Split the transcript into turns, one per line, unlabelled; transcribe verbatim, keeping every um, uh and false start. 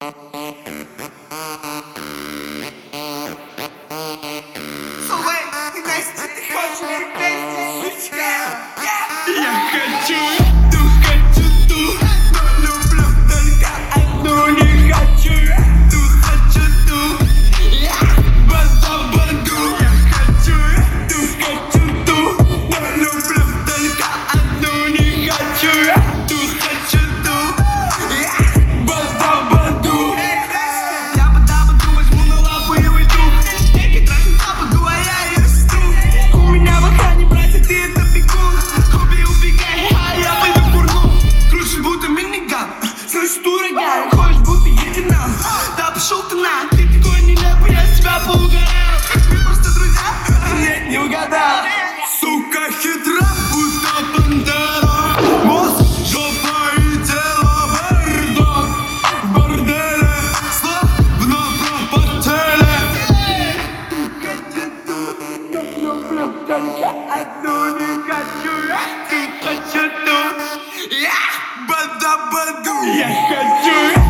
Я хочу эту, хочу ту, но люблю только одну. Не хочу эту, хочу ту, бада-баду. Я хочу эту, хочу ту, но люблю только одну. Не хочу эту, хочу ту, бада-баду. Я бада-баду возьму на лапу и уйду. Некий тратит лапу, а я ее жду. У меня в охране, братья, ты это бегун. Слышь, ураган, ходишь, будто единам. Да пошел ты на, ты такой нелепый, я с тебя поугарал. Мы просто друзья? Нет, не угадал. Сука хитра, будто пантера. Мозг, жопа и тело, бардак. В борделе, словно пропотели. Люблю только одну, не хочу, ты хочу ту. Бада-баду. Я хочу